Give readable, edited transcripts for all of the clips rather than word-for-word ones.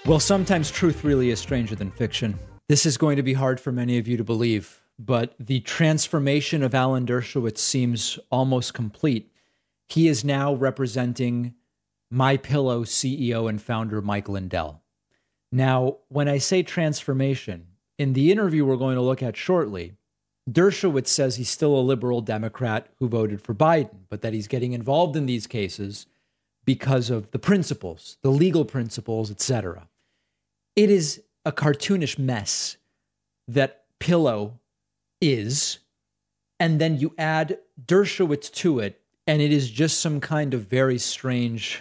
Well, sometimes truth really is stranger than fiction. This is going to be hard for many of you to believe, but the transformation of Alan Dershowitz seems almost complete. He is now representing MyPillow CEO and founder Mike Lindell. Now, when I say transformation, in the interview we're going to look at shortly, Dershowitz says he's still a liberal Democrat who voted for Biden, but that he's getting involved in these cases because of the principles, the legal principles, etc. It is a cartoonish mess that Pillow is, and then you add Dershowitz to it, and it is just some kind of very strange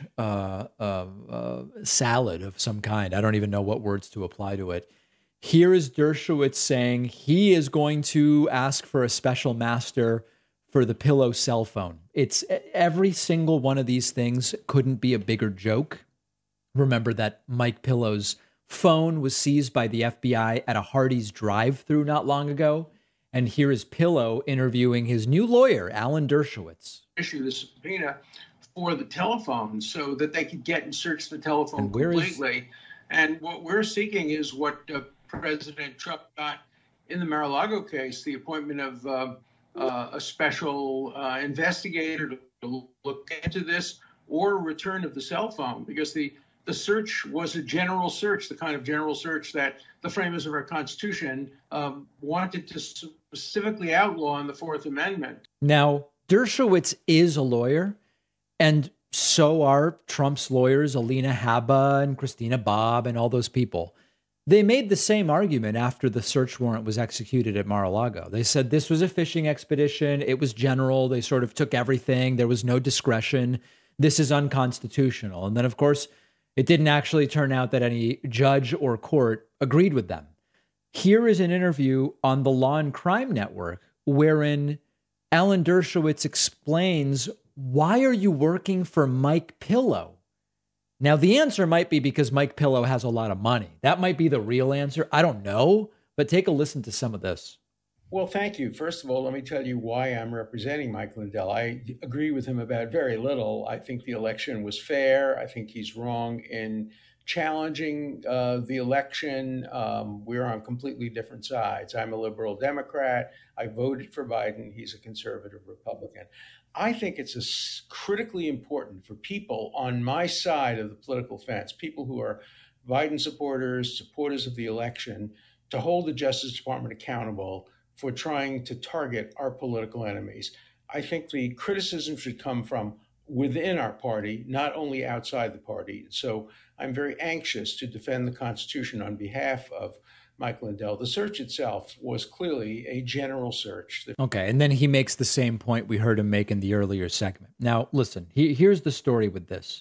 salad of some kind. I don't even know what words to apply to it. Here is Dershowitz saying he is going to ask for a special master for the Pillow cell phone. It's every single one of these things couldn't be a bigger joke. Remember that Mike Pillow's phone was seized by the FBI at a Hardee's drive-thru not long ago. And here is Pillow interviewing his new lawyer, Alan Dershowitz. Issue the subpoena for the telephone so that they could get and search the telephone completely. And what we're seeking is what President Trump got in the Mar-a-Lago case, the appointment of a special investigator to look into this, or return of the cell phone, because the search was a general search, the kind of general search that the framers of our Constitution wanted to specifically outlaw in the Fourth Amendment. Now, Dershowitz is a lawyer, and so are Trump's lawyers, Alina Habba and Christina Bobb and all those people. They made the same argument after the search warrant was executed at Mar-a-Lago. They said this was a fishing expedition. It was general. They sort of took everything. There was no discretion. This is unconstitutional. And then, of course, it didn't actually turn out that any judge or court agreed with them. Here is an interview on the Law and Crime Network wherein Alan Dershowitz explains, why are you working for Mike Pillow? Now, the answer might be because Mike Pillow has a lot of money. That might be the real answer. I don't know, but take a listen to some of this. Well, thank you. First of all, let me tell you why I'm representing Mike Lindell. I agree with him about very little. I think the election was fair. I think he's wrong in challenging the election. We're on completely different sides. I'm a liberal Democrat. I voted for Biden. He's a conservative Republican. I think it's critically important for people on my side of the political fence, people who are Biden supporters, supporters of the election, to hold the Justice Department accountable for trying to target our political enemies. I think the criticism should come from within our party, not only outside the party. So I'm very anxious to defend the Constitution on behalf of Mike Lindell. The search itself was clearly a general search. Okay, and then he makes the same point we heard him make in the earlier segment. Now, listen, here's the story with this.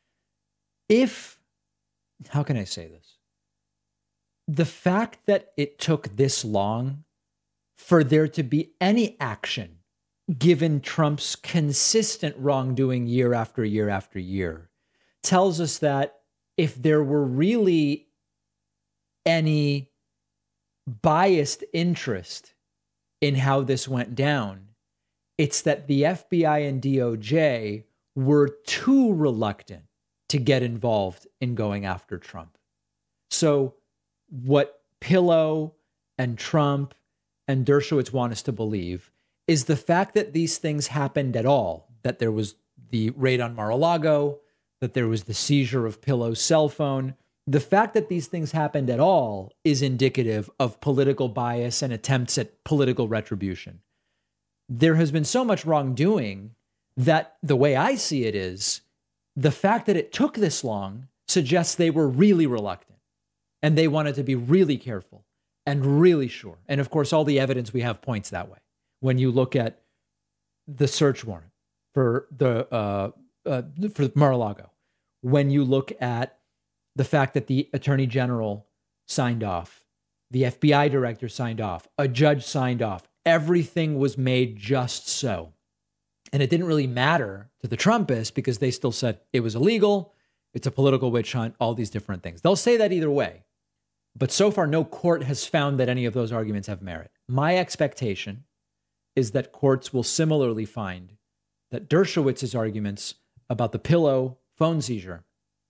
How can I say this? The fact that it took this long for there to be any action, given Trump's consistent wrongdoing year after year after year, tells us that if there were really any biased interest in how this went down, it's that the FBI and DOJ were too reluctant to get involved in going after Trump. So what Pillow and Trump and Dershowitz want us to believe is the fact that these things happened at all, that there was the raid on Mar-a-Lago, that there was the seizure of Pillow's cell phone. The fact that these things happened at all is indicative of political bias and attempts at political retribution. There has been so much wrongdoing that the way I see it is the fact that it took this long suggests they were really reluctant and they wanted to be really careful and really sure. And of course, all the evidence we have points that way. When you look at the search warrant for Mar-a-Lago, when you look at the fact that the attorney general signed off, the FBI director signed off, a judge signed off, everything was made just so. And it didn't really matter to the Trumpists because they still said it was illegal, it's a political witch hunt, all these different things. They'll say that either way. But so far, no court has found that any of those arguments have merit. My expectation is that courts will similarly find that Dershowitz's arguments about the Pillow phone seizure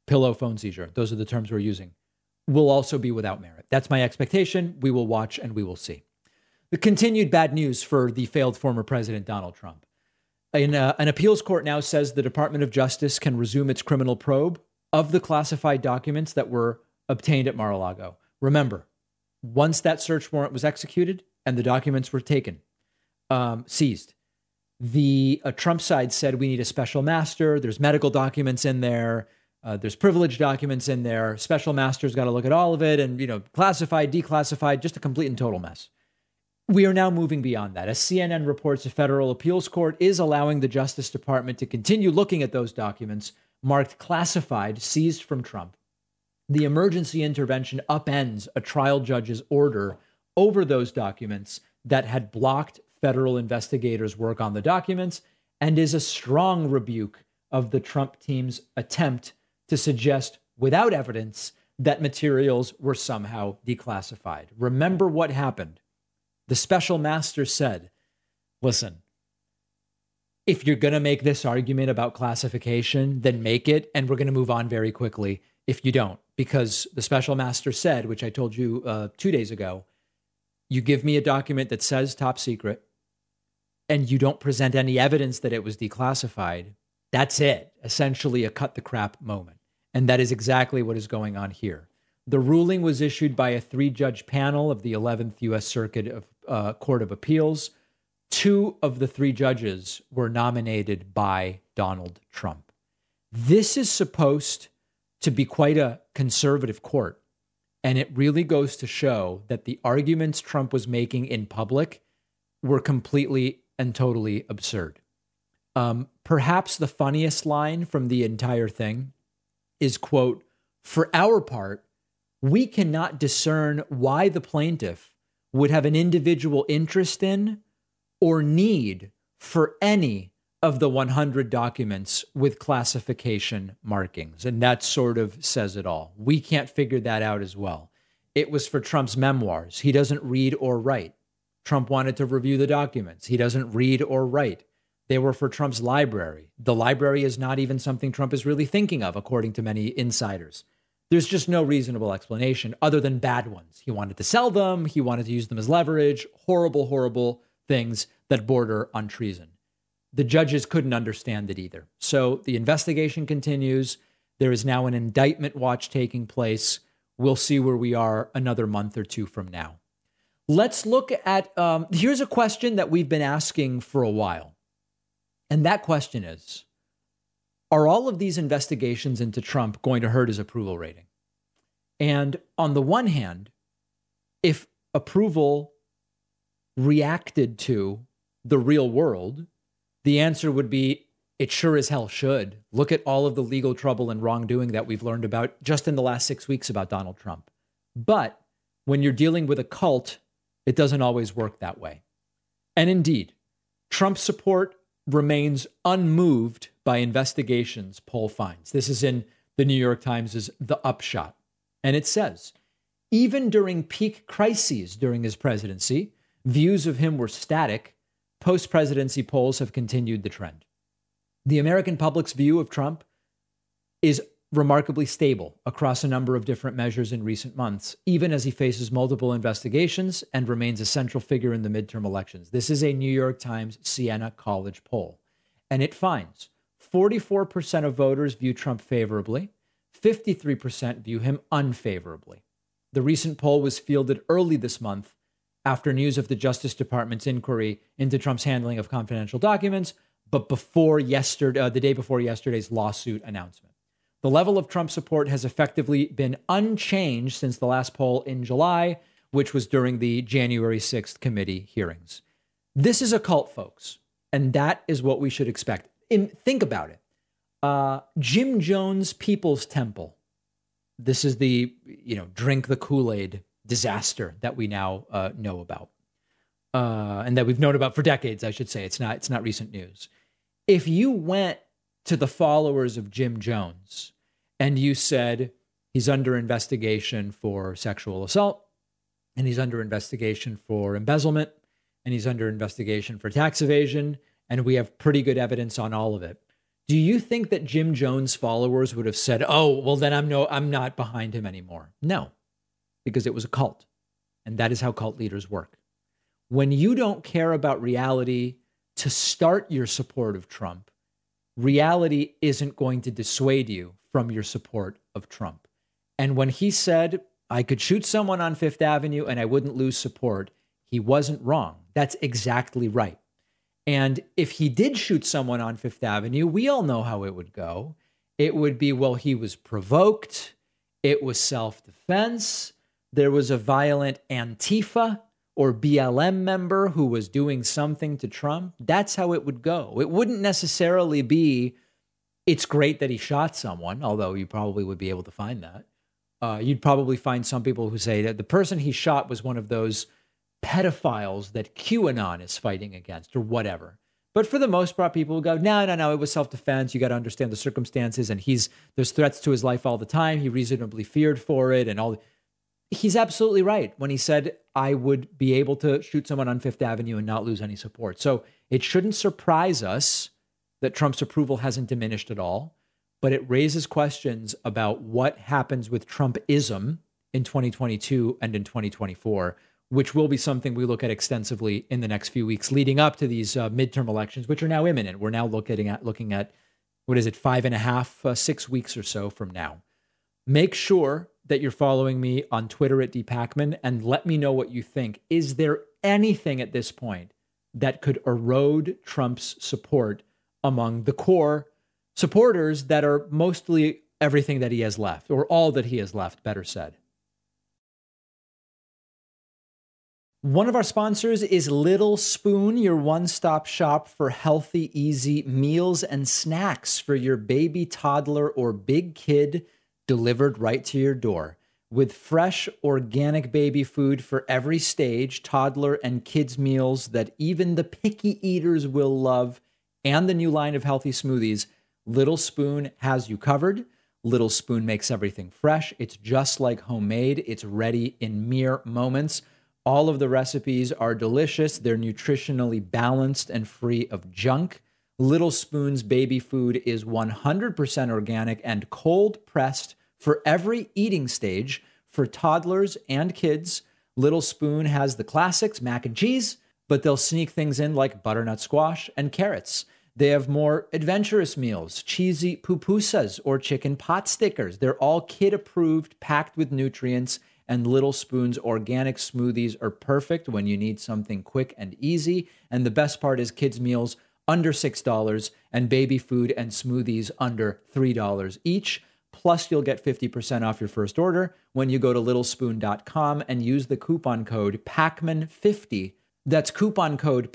pillow phone seizure, those are the terms we're using, will also be without merit. That's my expectation. We will watch and we will see. The continued bad news for the failed former president, Donald Trump. An appeals court now says the Department of Justice can resume its criminal probe of the classified documents that were obtained at Mar-a-Lago. Remember, once that search warrant was executed and the documents were taken, seized, the Trump side said we need a special master. There's medical documents in there. There's privileged documents in there. Special master's got to look at all of it and, classified, declassified, just a complete and total mess. We are now moving beyond that. As CNN reports, a federal appeals court is allowing the Justice Department to continue looking at those documents marked classified, seized from Trump. The emergency intervention upends a trial judge's order over those documents that had blocked federal investigators' work on the documents and is a strong rebuke of the Trump team's attempt to suggest without evidence that materials were somehow declassified. Remember what happened. The special master said, listen, if you're going to make this argument about classification, then make it, and we're going to move on very quickly if you don't. Because the special master said, which I told you 2 days ago, you give me a document that says top secret, and you don't present any evidence that it was declassified, that's it. Essentially a cut the crap moment. And that is exactly what is going on here. The ruling was issued by a 3-judge panel of the 11th U.S. Circuit of Court of Appeals. 2 of the 3 judges were nominated by Donald Trump. This is supposed to be quite a conservative court. And it really goes to show that the arguments Trump was making in public were completely and totally absurd. Perhaps the funniest line from the entire thing is, quote, "For our part, we cannot discern why the plaintiff would have an individual interest in or need for any of the 100 documents with classification markings." And that sort of says it all. We can't figure that out as well. It was for Trump's memoirs. He doesn't read or write. Trump wanted to review the documents. He doesn't read or write. They were for Trump's library. The library is not even something Trump is really thinking of, according to many insiders. There's just no reasonable explanation other than bad ones. He wanted to sell them. He wanted to use them as leverage. Horrible, horrible things that border on treason. The judges couldn't understand it either. So the investigation continues. There is now an indictment watch taking place. We'll see where we are another month or 2 from now. Let's look at, here's a question that we've been asking for a while. And that question is, are all of these investigations into Trump going to hurt his approval rating? And on the one hand, if approval reacted to the real world, the answer would be, it sure as hell should. Look at all of the legal trouble and wrongdoing that we've learned about just in the last 6 weeks about Donald Trump. But when you're dealing with a cult, it doesn't always work that way. And indeed, Trump support remains unmoved by investigations, poll finds. This is in the New York Times' The Upshot. And it says, even during peak crises during his presidency, views of him were static. Post-presidency polls have continued the trend. The American public's view of Trump is remarkably stable across a number of different measures in recent months, even as he faces multiple investigations and remains a central figure in the midterm elections. This is a New York Times Siena College poll, and it finds 44% of voters view Trump favorably, 53% view him unfavorably. The recent poll was fielded early this month after news of the Justice Department's inquiry into Trump's handling of confidential documents, but before the day before yesterday's lawsuit announcement. The level of Trump support has effectively been unchanged since the last poll in July, which was during the January 6th committee hearings. This is a cult, folks, and that is what we should expect. Think about it. Jim Jones People's Temple. This is the, drink the Kool-Aid disaster that we now know about, and that we've known about for decades, I should say. It's not recent news. If you went to the followers of Jim Jones and you said he's under investigation for sexual assault, and he's under investigation for embezzlement, and he's under investigation for tax evasion, and we have pretty good evidence on all of it, Do you think that Jim Jones followers would have said, "Oh, well then I'm not behind him anymore"? No, because it was a cult. And that is how cult leaders work. When you don't care about reality to start your support of Trump, reality isn't going to dissuade you from your support of Trump. And when he said, I could shoot someone on Fifth Avenue and I wouldn't lose support, he wasn't wrong. That's exactly right. And if he did shoot someone on Fifth Avenue, we all know how it would go. It would be, well, he was provoked. It was self-defense. There was a violent Antifa or BLM member who was doing something to Trump. That's how it would go. It wouldn't necessarily be, it's great that he shot someone, although you probably would be able to find that. You'd probably find some people who say that the person he shot was one of those pedophiles that QAnon is fighting against or whatever. But for the most part, people go, no, it was self-defense. You got to understand the circumstances. And there's threats to his life all the time. He reasonably feared for it and all. He's absolutely right when he said, I would be able to shoot someone on Fifth Avenue and not lose any support. So it shouldn't surprise us that Trump's approval hasn't diminished at all, but it raises questions about what happens with Trumpism in 2022 and in 2024, which will be something we look at extensively in the next few weeks leading up to these midterm elections, which are now imminent. We're now looking at 5.5, 6 weeks or so from now. Make sure that you're following me on Twitter at dpacman and let me know what you think. Is there anything at this point that could erode Trump's support among the core supporters that are mostly everything that he has left, or all that he has left, better said? One of our sponsors is Little Spoon, your one-stop shop for healthy, easy meals and snacks for your baby, toddler, or big kid, delivered right to your door. With fresh, organic baby food for every stage, toddler and kids meals that even the picky eaters will love, and the new line of healthy smoothies, Little Spoon has you covered. Little Spoon makes everything fresh. It's just like homemade. It's ready in mere moments. All of the recipes are delicious. They're nutritionally balanced and free of junk. Little Spoon's baby food is 100% organic and cold pressed for every eating stage for toddlers and kids. Little Spoon has the classics, mac and cheese, but they'll sneak things in like butternut squash and carrots. They have more adventurous meals, cheesy pupusas or chicken pot stickers. They're all kid approved, packed with nutrients, and Little Spoon's organic smoothies are perfect when you need something quick and easy. And the best part is kids' meals under $6 and baby food and smoothies under $3 each. Plus, you'll get 50% off your first order when you go to littlespoon.com and use the coupon code PACMAN50. That's coupon code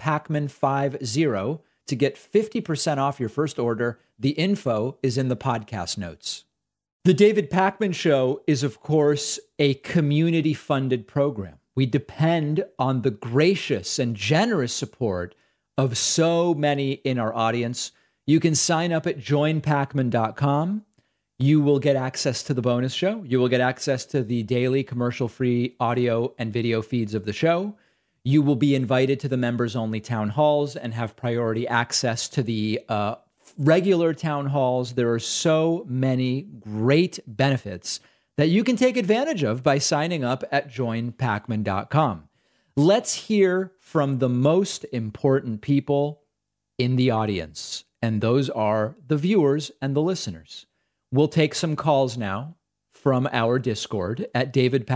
PACMAN50 to get 50% off your first order. The info is in the podcast notes. The David Pakman Show is, of course, a community-funded program. We depend on the gracious and generous support of so many in our audience. You can sign up at joinpakman.com. You will get access to the bonus show. You will get access to the daily commercial-free audio and video feeds of the show. You will be invited to the members-only town halls and have priority access to the regular town halls. There are so many great benefits that you can take advantage of by signing up at joinpakman.com. Let's hear from the most important people in the audience, and those are the viewers and the listeners. We'll take some calls now from our Discord at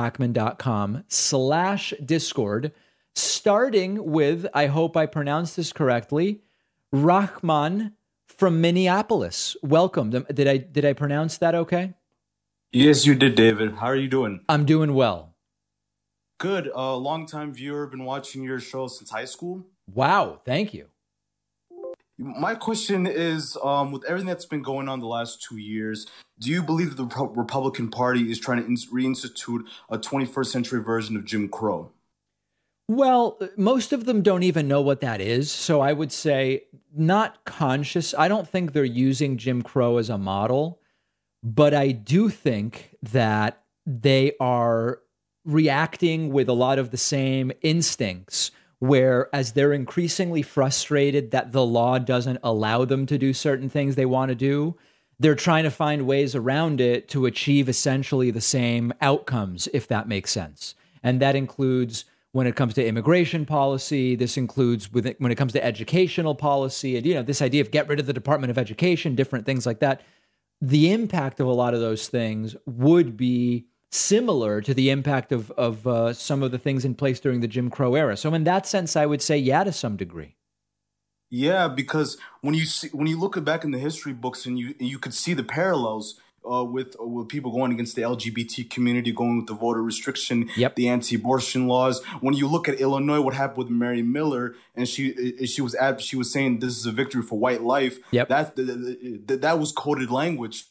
davidpakman.com/Discord, starting with, I hope I pronounced this correctly, Rahman from Minneapolis. Welcome. Did I pronounce that okay? Yes, you did, David. How are you doing? I'm doing well. Good. Long-time viewer, been watching your show since high school. Wow, thank you. My question is, with everything that's been going on the last 2 years, do you believe the Republican Party is trying to reinstitute a 21st century version of Jim Crow? Well, most of them don't even know what that is. So I would say not conscious. I don't think they're using Jim Crow as a model, but I do think that they are reacting with a lot of the same instincts where as they're increasingly frustrated that the law doesn't allow them to do certain things they want to do, they're trying to find ways around it to achieve essentially the same outcomes, if that makes sense. And that includes when it comes to immigration policy. This includes when it comes to educational policy, and this idea of get rid of the Department of Education, different things like that. The impact of a lot of those things would be similar to the impact of some of the things in place during the Jim Crow era. So in that sense, I would say, yeah, to some degree. Yeah, because when you look back in the history books and you could see the parallels with people going against the LGBT community, going with the voter restriction, the anti-abortion laws. When you look at Illinois, what happened with Mary Miller, and she was saying this is a victory for white life. That was coded language.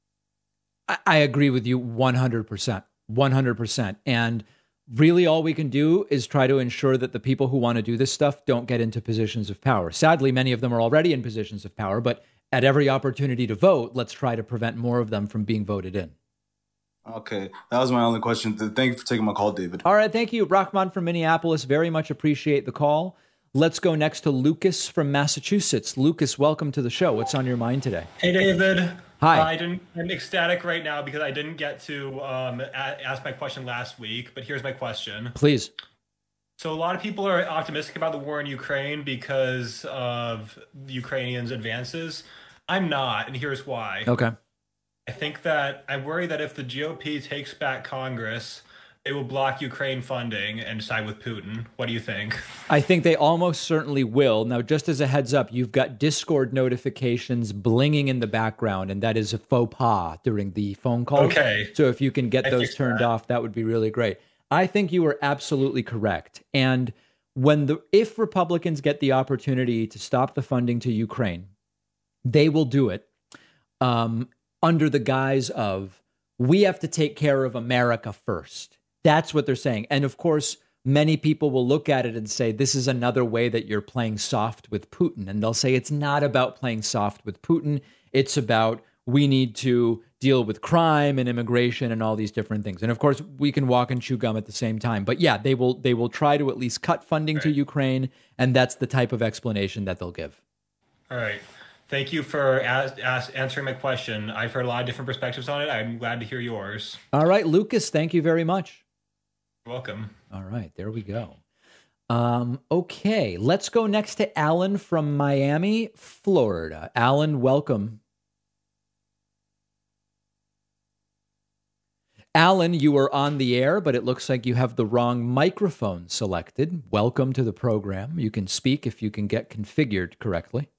I agree with you 100%, 100%. And really all we can do is try to ensure that the people who want to do this stuff don't get into positions of power. Sadly, many of them are already in positions of power, but at every opportunity to vote, let's try to prevent more of them from being voted in. Okay, that was my only question. Thank you for taking my call, David. All right, thank you. Rahman from Minneapolis, very much appreciate the call. Let's go next to Lucas from Massachusetts. Lucas, welcome to the show. What's on your mind today? Hey, David. Hi. I'm ecstatic right now because I didn't get to ask my question last week, but here's my question. Please. So a lot of people are optimistic about the war in Ukraine because of the Ukrainians' advances. I'm not, and here's why. Okay. I worry that if the GOP takes back Congress, they will block Ukraine funding and side with Putin. What do you think? I think they almost certainly will. Now, just as a heads up, you've got Discord notifications blinging in the background, and that is a faux pas during the phone call. Okay. So if you can get those turned off, that would be really great. I think you are absolutely correct. And if Republicans get the opportunity to stop the funding to Ukraine, they will do it under the guise of, we have to take care of America first. That's what they're saying. And of course, many people will look at it and say, this is another way that you're playing soft with Putin. And they'll say, it's not about playing soft with Putin. It's about, we need to deal with crime and immigration and all these different things. And of course, we can walk and chew gum at the same time. But yeah, they will try to at least cut funding to Ukraine. And that's the type of explanation that they'll give. All right. Thank you for answering my question. I've heard a lot of different perspectives on it. I'm glad to hear yours. All right, Lucas, thank you very much. You're welcome. All right, there we go. Okay, let's go next to Alan from Miami, Florida. Alan, welcome. Alan, you are on the air, but it looks like you have the wrong microphone selected. Welcome to the program. You can speak if you can get configured correctly.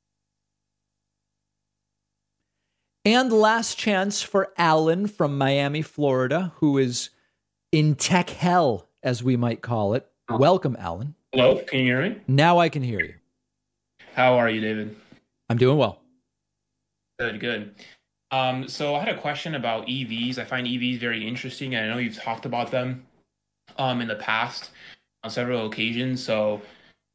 And last chance for Alan from Miami, Florida, who is in tech hell, as we might call it. Welcome, Alan. Hello, can you hear me? Now I can hear you. How are you, David? I'm doing well. Good. So I had a question about EVs. I find EVs very interesting, and I know you've talked about them in the past on several occasions. So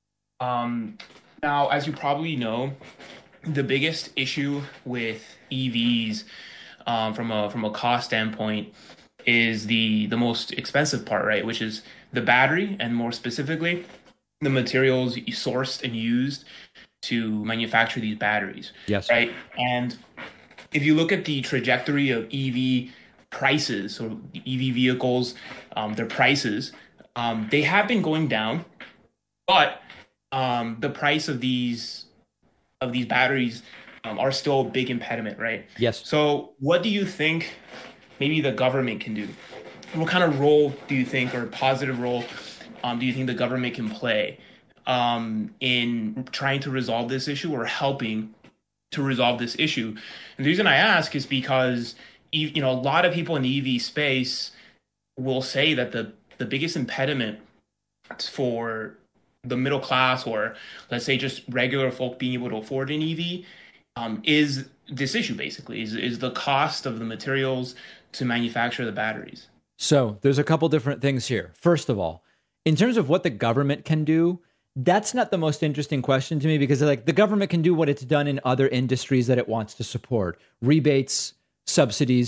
now, as you probably know, the biggest issue with EVs from a cost standpoint is the most expensive part, right? Which is the battery, and more specifically, the materials sourced and used to manufacture these batteries. Yes. Right. And if you look at the trajectory of EV prices or EV vehicles, their prices, they have been going down, but the price of these batteries are still a big impediment, right? Yes. So what do you think maybe the government can do? What kind of role do you think, or positive role, do you think the government can play in trying to resolve this issue, or helping to resolve this issue? And the reason I ask is because, a lot of people in the EV space will say that the biggest impediment for the middle class, or let's say just regular folk being able to afford an EV, is this issue, basically, is the cost of the materials to manufacture the batteries. So there's a couple different things here. First of all, in terms of what the government can do, that's not the most interesting question to me, because the government can do what it's done in other industries that it wants to support: rebates, subsidies,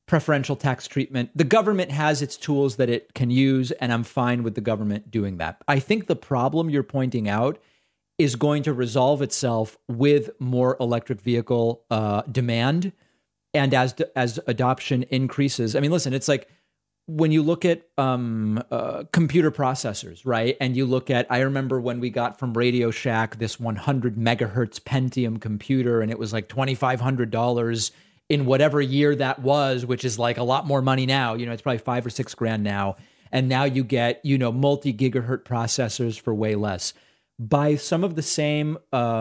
preferential tax treatment. The government has its tools that it can use, and I'm fine with the government doing that. I think the problem you're pointing out is going to resolve itself with more electric vehicle demand, and as adoption increases. I mean, listen, it's like when you look at computer processors, right? And you look at, I remember when we got from Radio Shack this 100 megahertz Pentium computer, and it was like $2,500 in whatever year that was, which is like a lot more money now. You know, it's probably $5,000 or $6,000 now. And now you get, you know, multi-gigahertz processors for way less. By some of the same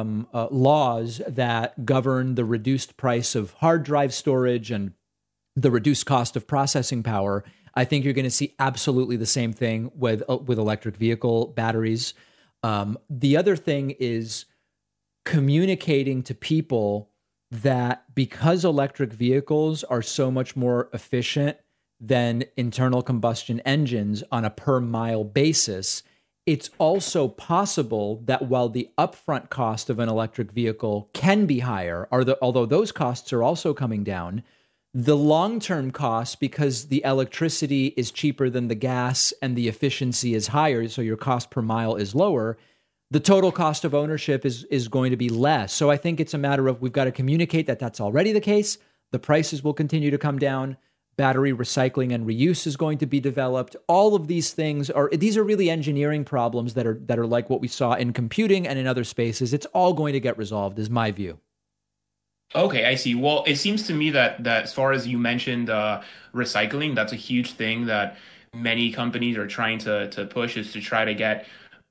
laws that govern the reduced price of hard drive storage and the reduced cost of processing power, I think you're going to see absolutely the same thing with electric vehicle batteries. The other thing is communicating to people that because electric vehicles are so much more efficient than internal combustion engines on a per mile basis, it's also possible that while the upfront cost of an electric vehicle can be higher, although those costs are also coming down, the long-term cost, because the electricity is cheaper than the gas and the efficiency is higher, so your cost per mile is lower, the total cost of ownership is going to be less. So I think it's a matter of we've got to communicate that that's already the case. The prices will continue to come down. Battery recycling and reuse is going to be developed. All of these things are really engineering problems that are like what we saw in computing and in other spaces. It's all going to get resolved, is my view. Okay, I see. Well, it seems to me that as far as you mentioned recycling, that's a huge thing that many companies are trying to push, is to try to get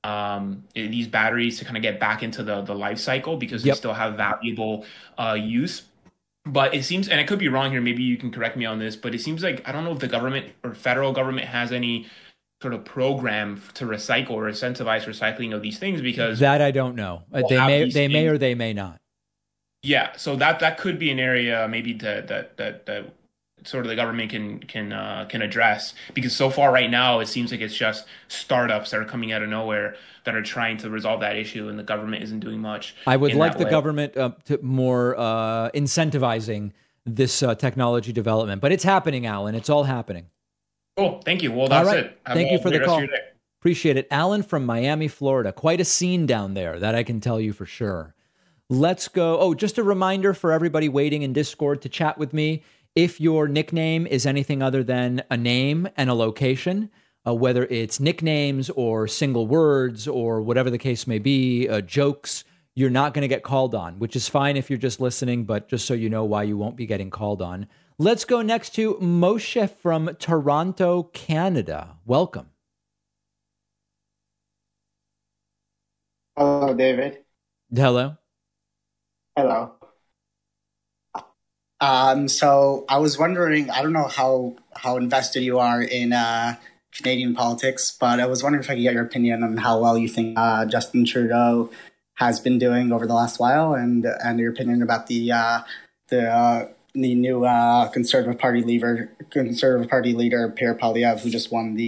these batteries to kind of get back into the life cycle, because they still have valuable use. But it seems, and I could be wrong here, maybe you can correct me on this, but it seems like, I don't know if the government or federal government has any sort of program to recycle or incentivize recycling of these things, because that I don't know. They may or they may not. Yeah, so that could be an area maybe that sort of the government can address, because so far right now it seems like it's just startups that are coming out of nowhere that are trying to resolve that issue, and the government isn't doing much. I would like the government to more incentivizing this technology development, but it's happening, Alan. It's all happening. Cool. Thank you. Well, that's it. Thank you for the call. Appreciate it. Alan from Miami, Florida. Quite a scene down there, that I can tell you for sure. Let's go. Oh, just a reminder for everybody waiting in Discord to chat with me. If your nickname is anything other than a name and a location, whether it's nicknames or single words or whatever the case may be, jokes, you're not going to get called on, which is fine if you're just listening, but just so you know why you won't be getting called on. Let's go next to Moshe from Toronto, Canada. Welcome. Hello, David. Hello. Hello. So I was wondering, I don't know how invested you are in Canadian politics, but I was wondering if I could get your opinion on how well you think Justin Trudeau has been doing over the last while, and your opinion about the new Conservative Party leader Pierre Poilievre, who just won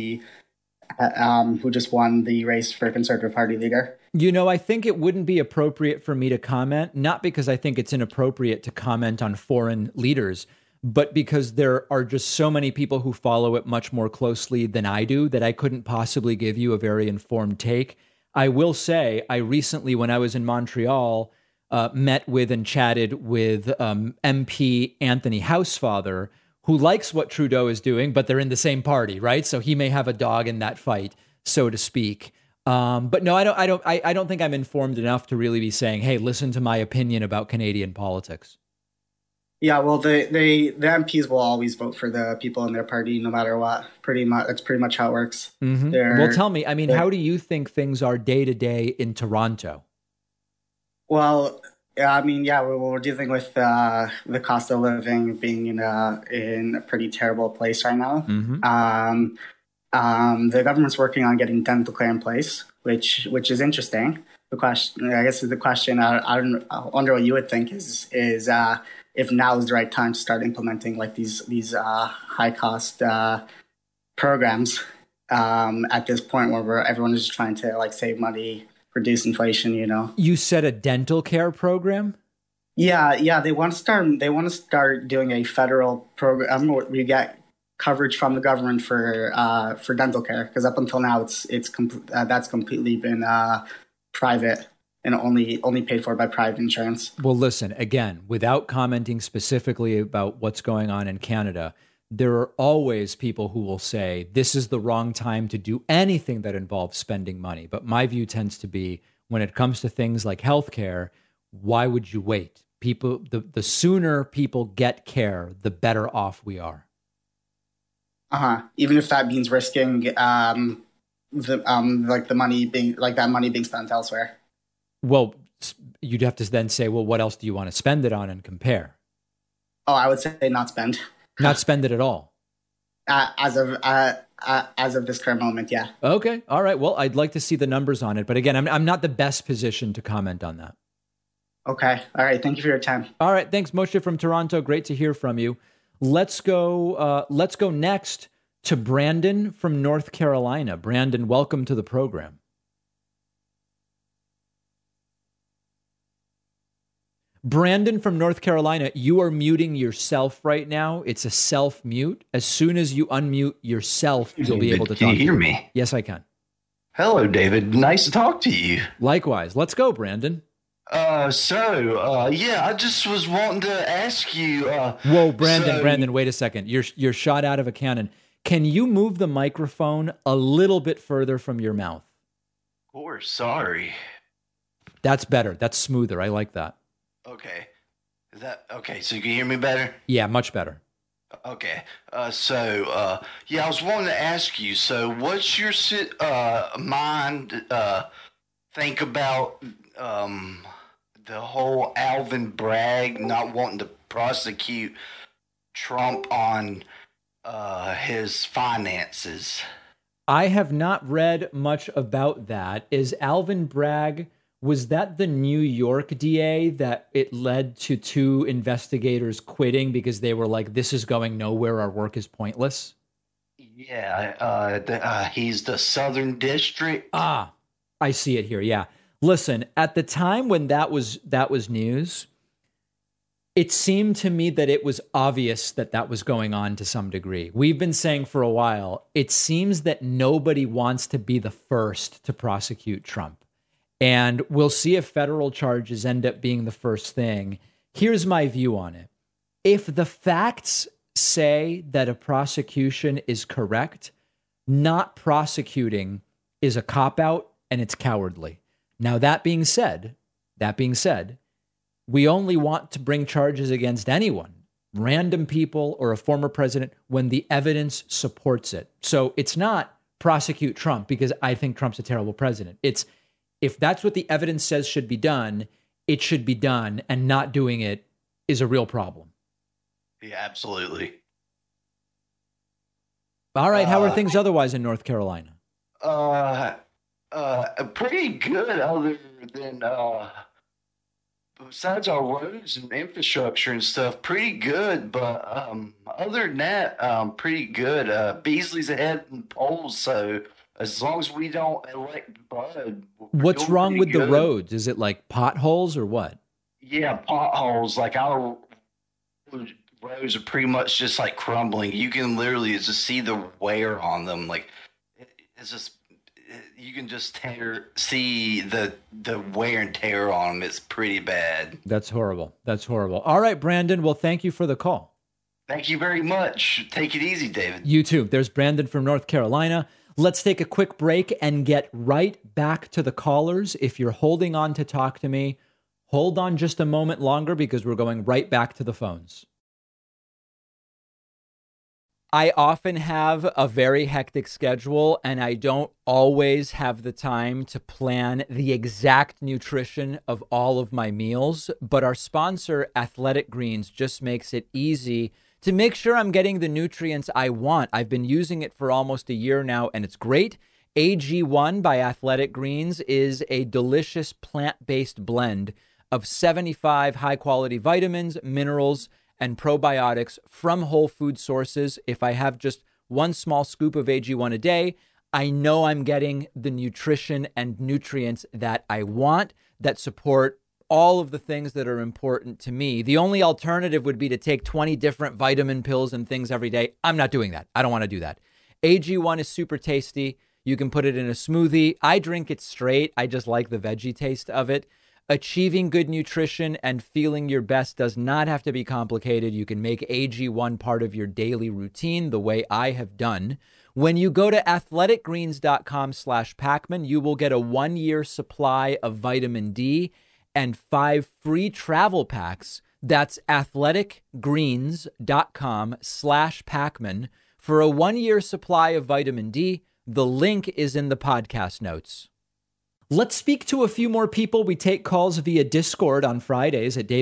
the race for Conservative Party leader. You know, I think it wouldn't be appropriate for me to comment, not because I think it's inappropriate to comment on foreign leaders, but because there are just so many people who follow it much more closely than I do that I couldn't possibly give you a very informed take. I will say, I recently, when I was in Montreal, met with and chatted with MP Anthony Housefather, who likes what Trudeau is doing, but they're in the same party, right? So he may have a dog in that fight, so to speak. But no, I don't think I'm informed enough to really be saying, hey, listen to my opinion about Canadian politics. Yeah, well, the MPs will always vote for the people in their party, no matter what. That's pretty much how it works. Mm-hmm. Well, tell me, I mean, how do you think things are day to day in Toronto? Well, I mean, yeah, we're dealing with the cost of living being in a pretty terrible place right now. Mm-hmm. The government's working on getting dental care in place, which is interesting. The question, I guess, is the question. I wonder what you would think is if now is the right time to start implementing like these high cost programs at this point where everyone is just trying to like save money, reduce inflation. You know, you said a dental care program. Yeah. They want to start. They want to start doing a federal program where we get coverage from the government for dental care, because up until now that's completely been private and only paid for by private insurance. Well, listen, again, without commenting specifically about what's going on in Canada, there are always people who will say this is the wrong time to do anything that involves spending money. But my view tends to be, when it comes to things like healthcare, why would you wait? People, the sooner people get care, the better off we are. Even if that means risking the money being spent elsewhere. Well, you'd have to then say, well, what else do you want to spend it on and compare? Oh, I would say not spend. Not spend it at all. As of this current moment, yeah. Okay, all right. Well, I'd like to see the numbers on it, but again, I'm not the best position to comment on that. Okay, all right. Thank you for your time. All right, thanks, Moshe from Toronto. Great to hear from you. Let's go next to Brandon from North Carolina. Brandon, welcome to the program. Brandon from North Carolina, you are muting yourself right now. It's a self-mute. As soon as you unmute yourself, you'll be able to talk. Can you hear me? Yes, I can. Hello, David. Nice to talk to you. Likewise. Let's go, Brandon. I just was wanting to ask you. Whoa, Brandon, wait a second. You're shot out of a cannon. Can you move the microphone a little bit further from your mouth? Of course, sorry. That's better. That's smoother. I like that. Okay. Is that okay? So you can hear me better? Yeah, much better. Okay. I was wanting to ask you. So, what's your mind think about the whole Alvin Bragg not wanting to prosecute Trump on his finances? I have not read much about that. Is Alvin Bragg, was that the New York DA that it led to 2 investigators quitting because they were like, this is going nowhere, our work is pointless? Yeah, he's the Southern District. Ah, I see it here, yeah. Listen, at the time when that was news, it seemed to me that it was obvious that was going on to some degree. We've been saying for a while, it seems that nobody wants to be the first to prosecute Trump. And we'll see if federal charges end up being the first thing. Here's my view on it. If the facts say that a prosecution is correct, not prosecuting is a cop-out and it's cowardly. Now, that being said, we only want to bring charges against anyone, random people or a former president, when the evidence supports it. So it's not prosecute Trump because I think Trump's a terrible president. It's, if that's what the evidence says should be done, it should be done, and not doing it is a real problem. Yeah, absolutely. All right, how are things otherwise in North Carolina? Pretty good, other than besides our roads and infrastructure and stuff, pretty good. But other than that, pretty good. Beasley's ahead in polls, so as long as we don't elect Bud. What's wrong with the roads? Is it like potholes or what? Yeah, potholes. Like our roads are pretty much just like crumbling. You can literally just see the wear on them. Like it's just, you can just see the wear and tear on them. It's pretty bad. That's horrible. All right, Brandon. Well, thank you for the call. Thank you very much. Take it easy, David. You too. There's Brandon from North Carolina. Let's take a quick break and get right back to the callers. If you're holding on to talk to me, hold on just a moment longer because we're going right back to the phones. I often have a very hectic schedule, and I don't always have the time to plan the exact nutrition of all of my meals. But our sponsor, Athletic Greens, just makes it easy to make sure I'm getting the nutrients I want. I've been using it for almost a year now, and it's great. AG1 by Athletic Greens is a delicious plant-based blend of 75 high-quality vitamins, minerals, and probiotics from whole food sources. If I have just one small scoop of AG1 a day, I know I'm getting the nutrition and nutrients that I want that support all of the things that are important to me. The only alternative would be to take 20 different vitamin pills and things every day. I'm not doing that. I don't want to do that. AG1 is super tasty. You can put it in a smoothie. I drink it straight. I just like the veggie taste of it. Achieving good nutrition and feeling your best does not have to be complicated. You can make AG1 part of your daily routine the way I have done. When you go to athleticgreens.com/Pacman, you will get a 1-year supply of vitamin D and 5 free travel packs. That's athleticgreens.com/Pacman for a 1-year supply of vitamin D. The link is in the podcast notes. Let's speak to a few more people. We take calls via Discord on Fridays at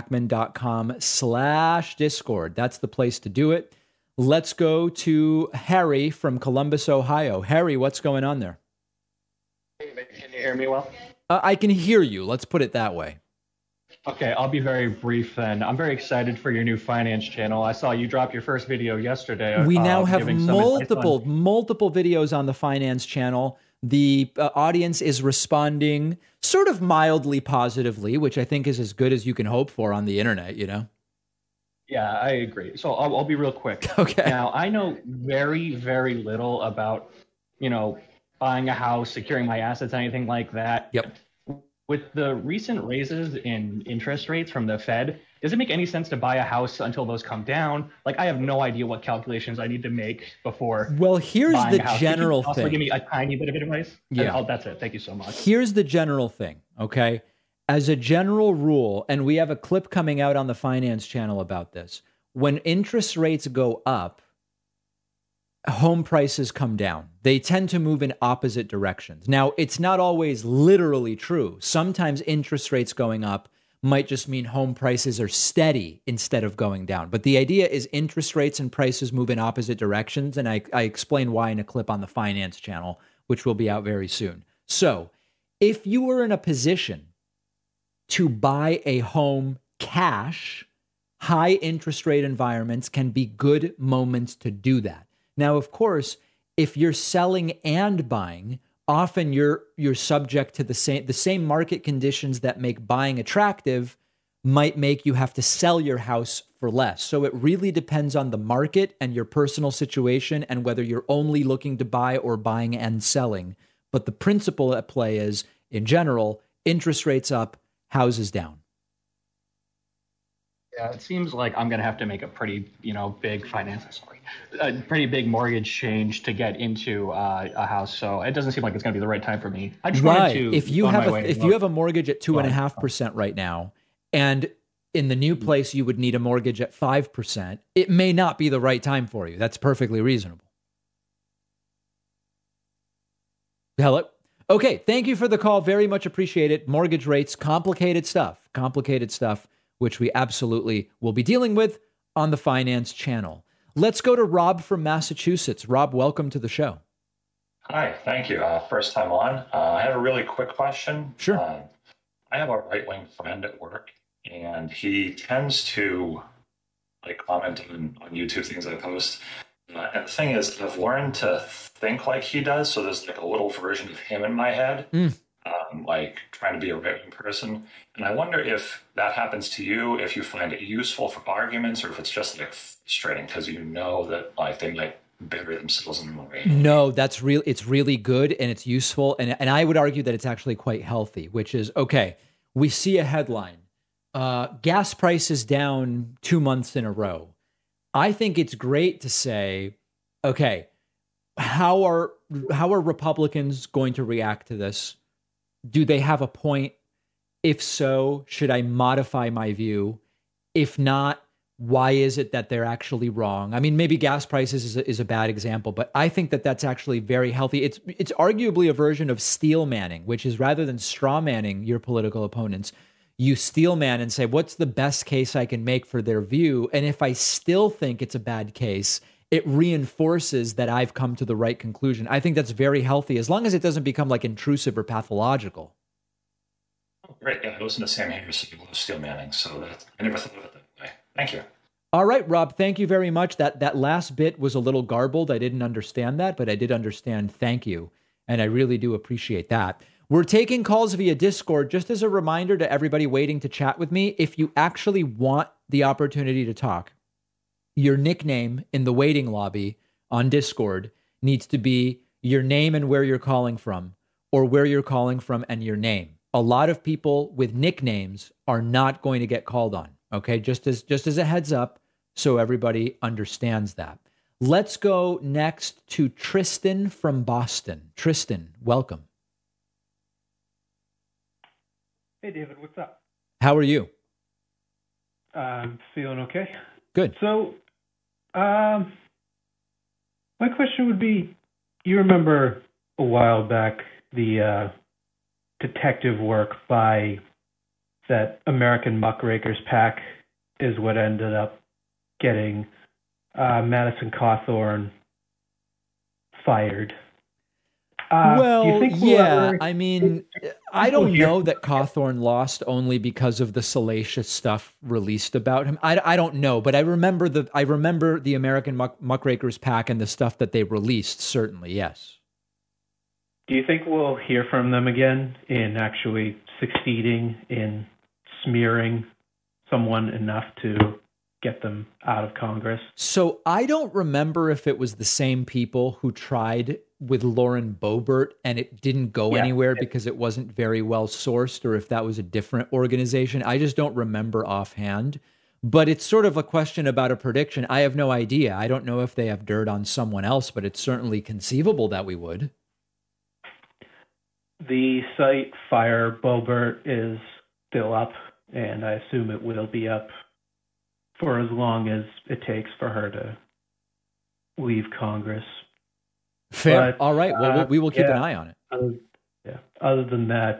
davidpacman.com/Discord. That's the place to do it. Let's go to Harry from Columbus, Ohio. Harry, what's going on there? Can you hear me well? I can hear you. Let's put it that way. Okay, I'll be very brief then. I'm very excited for your new finance channel. I saw you drop your first video yesterday. We now have multiple videos on the finance channel. The audience is responding sort of mildly positively, which I think is as good as you can hope for on the internet, you know? Yeah, I agree. So I'll be real quick. Okay. Now, I know very, very little about, buying a house, securing my assets, anything like that. Yep. With the recent raises in interest rates from the Fed, does it make any sense to buy a house until those come down? Like, I have no idea what calculations I need to make before. Well, here's the general thing. Also, give me a tiny bit of advice. Yeah, that's it. Thank you so much. Here's the general thing. Okay, as a general rule, and we have a clip coming out on the finance channel about this. When interest rates go up, home prices come down. They tend to move in opposite directions. Now, it's not always literally true. Sometimes interest rates going up might just mean home prices are steady instead of going down. But the idea is interest rates and prices move in opposite directions. And I explain why in a clip on the finance channel, which will be out very soon. So if you were in a position to buy a home cash, high interest rate environments can be good moments to do that. Now, of course, if you're selling and buying, often you're subject to the same market conditions that make buying attractive might make you have to sell your house for less. So it really depends on the market and your personal situation and whether you're only looking to buy or buying and selling. But the principle at play is, in general, interest rates up, houses down. Yeah, it seems like I'm going to have to make a pretty, big a pretty big mortgage change to get into a house. So it doesn't seem like it's going to be the right time for me. I just wanted to. If you have a mortgage at 2.5% right now, and in the new place you would need a mortgage at 5%, it may not be the right time for you. That's perfectly reasonable. Hello. Okay, thank you for the call. Very much appreciate it. Mortgage rates, complicated stuff, which we absolutely will be dealing with on the finance channel. Let's go to Rob from Massachusetts. Rob, welcome to the show. Hi, thank you. First time on. I have a really quick question. Sure. I have a right-wing friend at work, and he tends to comment on YouTube things I post. And the thing is, I've learned to think like he does, so there's a little version of him in my head. Trying to be a right-wing person. And I wonder if that happens to you, if you find it useful for arguments, or if it's just frustrating because that they might bury themselves in the way. No, that's real. It's really good and it's useful. And I would argue that it's actually quite healthy, which is, okay, we see a headline, gas prices down 2 months in a row. I think it's great to say, okay, how are Republicans going to react to this? Do they have a point? If so, should I modify my view? If not, why is it that they're actually wrong? I mean, maybe gas prices is a bad example, but I think that that's actually very healthy. It's arguably a version of steel manning, which is rather than straw manning your political opponents, you steel man and say, what's the best case I can make for their view? And if I still think it's a bad case, it reinforces that I've come to the right conclusion. I think that's very healthy, as long as it doesn't become intrusive or pathological. Oh, great. Yeah, I listen to Sam Harris, steel manning, so I never thought of it that way. Thank you. All right, Rob, thank you very much. That last bit was a little garbled. I didn't understand that, but I did understand thank you, and I really do appreciate that. We're taking calls via Discord. Just as a reminder to everybody waiting to chat with me, if you actually want the opportunity to talk, your nickname in the waiting lobby on Discord needs to be your name and where you're calling from, or where you're calling from and your name. A lot of people with nicknames are not going to get called on. Okay, just as a heads up, so everybody understands that. Let's go next to Tristan from Boston. Tristan, welcome. Hey, David, what's up? How are you? I'm feeling okay. Good. So, my question would be, you remember a while back the detective work by that American Muckrakers PAC is what ended up getting Madison Cawthorn fired. Well, yeah, I mean, I don't know that Cawthorn lost only because of the salacious stuff released about him. I don't know, but I remember the American Muckrakers PAC and the stuff that they released, certainly, yes. Do you think we'll hear from them again in actually succeeding in smearing someone enough to get them out of Congress? So I don't remember if it was the same people who tried with Lauren Boebert and it didn't go anywhere because it wasn't very well sourced, or if that was a different organization. I just don't remember offhand. But it's sort of a question about a prediction. I have no idea. I don't know if they have dirt on someone else, but it's certainly conceivable that we would. The site Fire Boebert is still up, and I assume it will be up for as long as it takes for her to leave Congress. Fair. But, all right. Well, we will keep an eye on it. Other than that,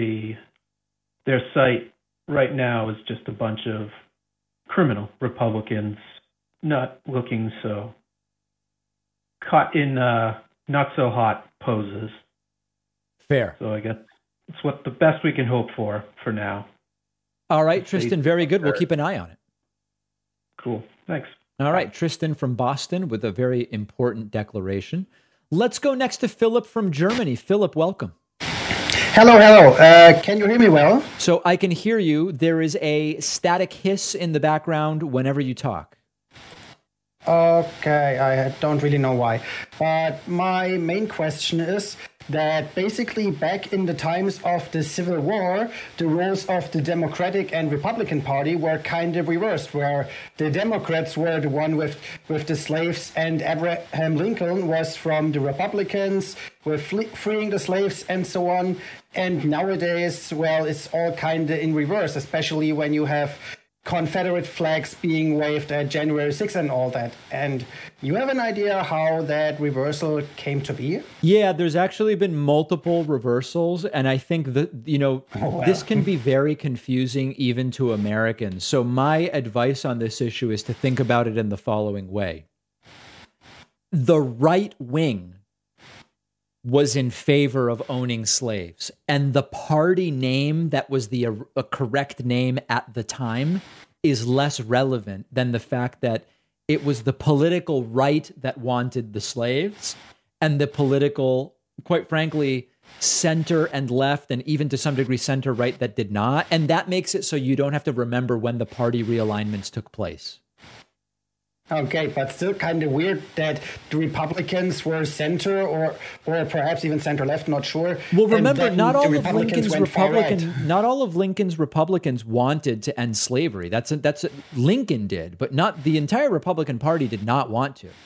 their site right now is just a bunch of criminal Republicans not looking so caught in not so hot poses. Fair. So I guess it's what the best we can hope for now. All right, Tristan, very good. We'll keep an eye on it. Cool. Thanks. All right, Tristan from Boston with a very important declaration. Let's go next to Philip from Germany. Philip, welcome. Hello. Can you hear me well? So I can hear you. There is a static hiss in the background whenever you talk. Okay, I don't really know why. But my main question is that basically back in the times of the Civil War, the roles of the Democratic and Republican Party were kind of reversed, where the Democrats were the one with the slaves and Abraham Lincoln was from the Republicans, with freeing the slaves and so on. And nowadays, well, it's all kind of in reverse, especially when you have Confederate flags being waved at January 6th and all that. And you have an idea how that reversal came to be? Yeah, there's actually been multiple reversals. And I think that, this can be very confusing even to Americans. So my advice on this issue is to think about it in the following way. The right wing was in favor of owning slaves. And the party name that was the correct name at the time is less relevant than the fact that it was the political right that wanted the slaves and the political, quite frankly, center and left, and even to some degree center right that did not. And that makes it so you don't have to remember when the party realignments took place. Okay, but still kind of weird that the Republicans were center or perhaps even center left, not sure. Well, remember, not all of Lincoln's Republicans wanted to end slavery. That's Lincoln did, but not the entire Republican Party did not want to.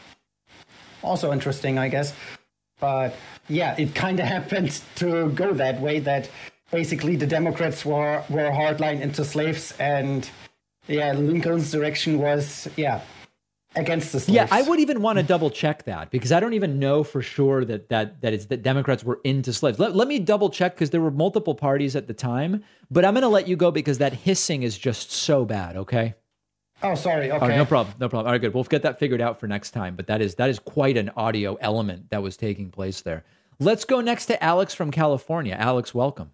Also interesting, I guess. But yeah, it kind of happened to go that way, that basically the Democrats were hardline into slaves, and Lincoln's direction was, against the slaves. Yeah, I would even want to double check that, because I don't even know for sure that Democrats were into slaves. Let me double check, because there were multiple parties at the time, but I'm going to let you go because that hissing is just so bad, okay? Oh, sorry, okay. Right, no problem. All right, good. We'll get that figured out for next time, but that is quite an audio element that was taking place there. Let's go next to Alex from California. Alex, welcome.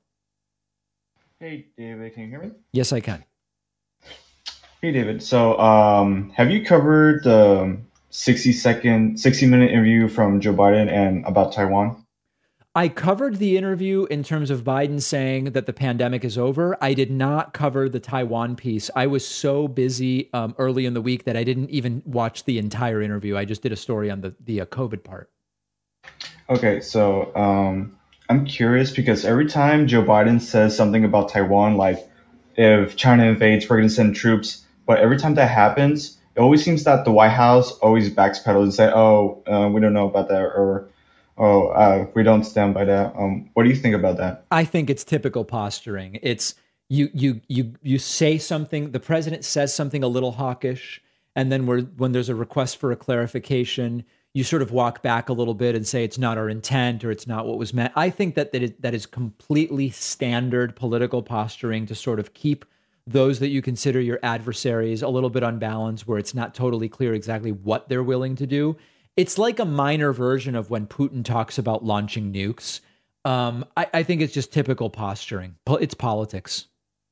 Hey, David, can you hear me? Yes, I can. Hey, David. So, have you covered the 60-minute interview from Joe Biden and about Taiwan? I covered the interview in terms of Biden saying that the pandemic is over. I did not cover the Taiwan piece. I was so busy early in the week that I didn't even watch the entire interview. I just did a story on the COVID part. Okay, so I'm curious because every time Joe Biden says something about Taiwan, like if China invades, we're going to send troops. But every time that happens, it always seems that the White House always backpedals and say, we don't know about that, or we don't stand by that. What do you think about that? I think it's typical posturing. It's you say something, the president says something a little hawkish, and then when there's a request for a clarification, you sort of walk back a little bit and say it's not our intent or it's not what was meant. I think that is completely standard political posturing to sort of keep those that you consider your adversaries a little bit unbalanced, where it's not totally clear exactly what they're willing to do. It's like a minor version of when Putin talks about launching nukes. I think it's just typical posturing. It's politics.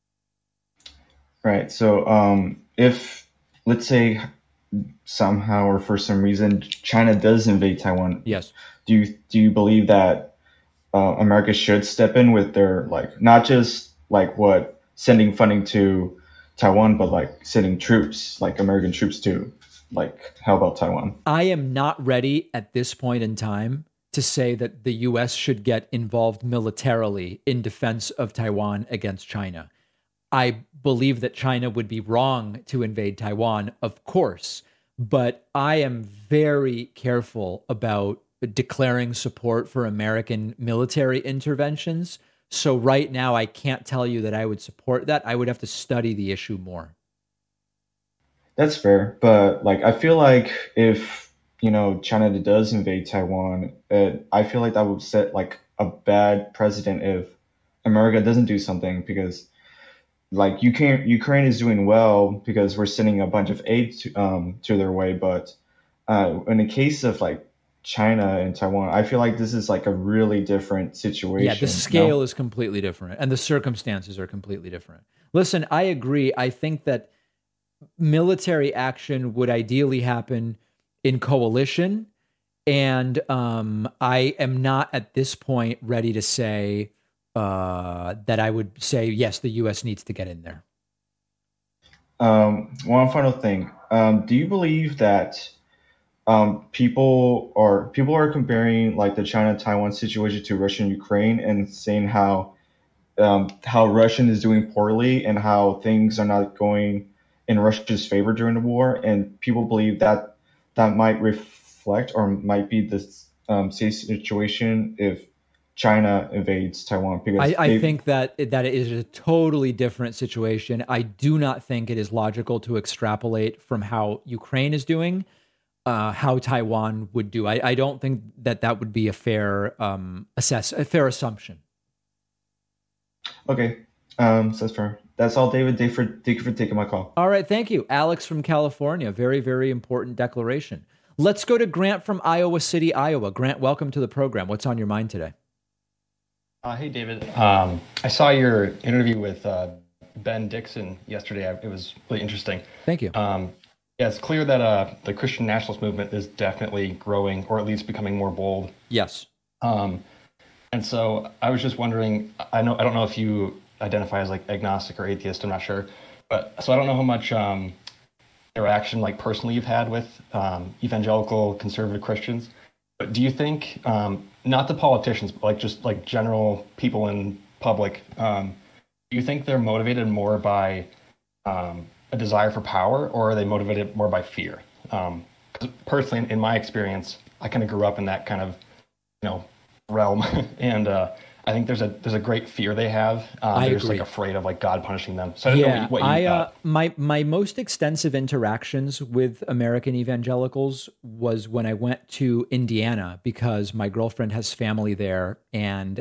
Right. So if, let's say, somehow or for some reason China does invade Taiwan, yes, do you believe that America should step in with their, like, not just like what sending funding to Taiwan, but like sending troops, like American troops too? Like, how about Taiwan? I am not ready at this point in time to say that the U.S. should get involved militarily in defense of Taiwan against China. I believe that China would be wrong to invade Taiwan, of course, but I am very careful about declaring support for American military interventions. So right now, I can't tell you that I would support that. I would have to study the issue more. That's fair, but like I feel like if China does invade Taiwan, I feel like that would set like a bad precedent if America doesn't do something, because like Ukraine is doing well because we're sending a bunch of aid to their way, but in the case of like China and Taiwan, I feel like this is like a really different situation. Yeah, the scale is completely different and the circumstances are completely different. Listen, I agree. I think that military action would ideally happen in coalition. And I am not at this point ready to say that I would say, yes, the U.S. needs to get in there. One final thing. Do you believe that people are comparing like the China-Taiwan situation to Russia and Ukraine and saying how Russian is doing poorly and how things are not going in Russia's favor during the war, and people believe that might reflect or might be the same situation if China invades Taiwan? Because I think that it is a totally different situation. I do not think it is logical to extrapolate from how Ukraine is doing, how Taiwan would do. I don't think that would be a fair assumption. Okay, so that's fair. That's all, David. Thank you for taking my call. All right, thank you. Alex from California. Very, very important declaration. Let's go to Grant from Iowa City, Iowa. Grant, welcome to the program. What's on your mind today? Hey, David. I saw your interview with Ben Dixon yesterday. It was really interesting. Thank you. Yeah, it's clear that the Christian nationalist movement is definitely growing, or at least becoming more bold. Yes. And so I was just wondering, I don't know if you identify as like agnostic or atheist, I'm not sure, but so I don't know how much interaction like personally you've had with evangelical conservative Christians, but do you think, not the politicians, but like just like general people in public, do you think they're motivated more by a desire for power, or are they motivated more by fear? Because personally, in my experience, I kind of grew up in that kind of realm, and I think there's a great fear they have. They're just like afraid of like God punishing them. So I don't know what you thought. My most extensive interactions with American evangelicals was when I went to Indiana, because my girlfriend has family there, and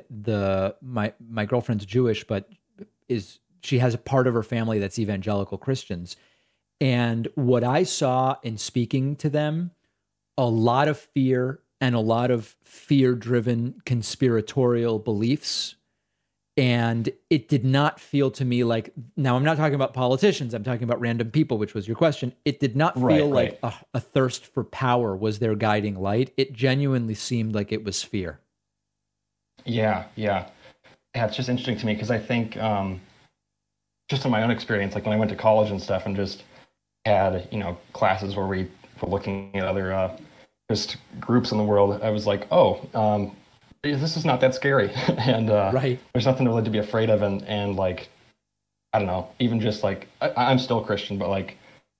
my girlfriend's Jewish, but she has a part of her family that's evangelical Christians. And what I saw in speaking to them, a lot of fear and a lot of fear-driven conspiratorial beliefs. And it did not feel to me like, now I'm not talking about politicians, I'm talking about random people, which was your question. It did not feel like a thirst for power was their guiding light. It genuinely seemed like it was fear. Yeah, yeah. Yeah, it's just interesting to me because I think just in my own experience, like when I went to college and stuff and just had, classes where we were looking at other just groups in the world, I was like, oh, this is not that scary. And right. There's nothing really to be afraid of. And like, I don't know, even just like, I'm still Christian, but like,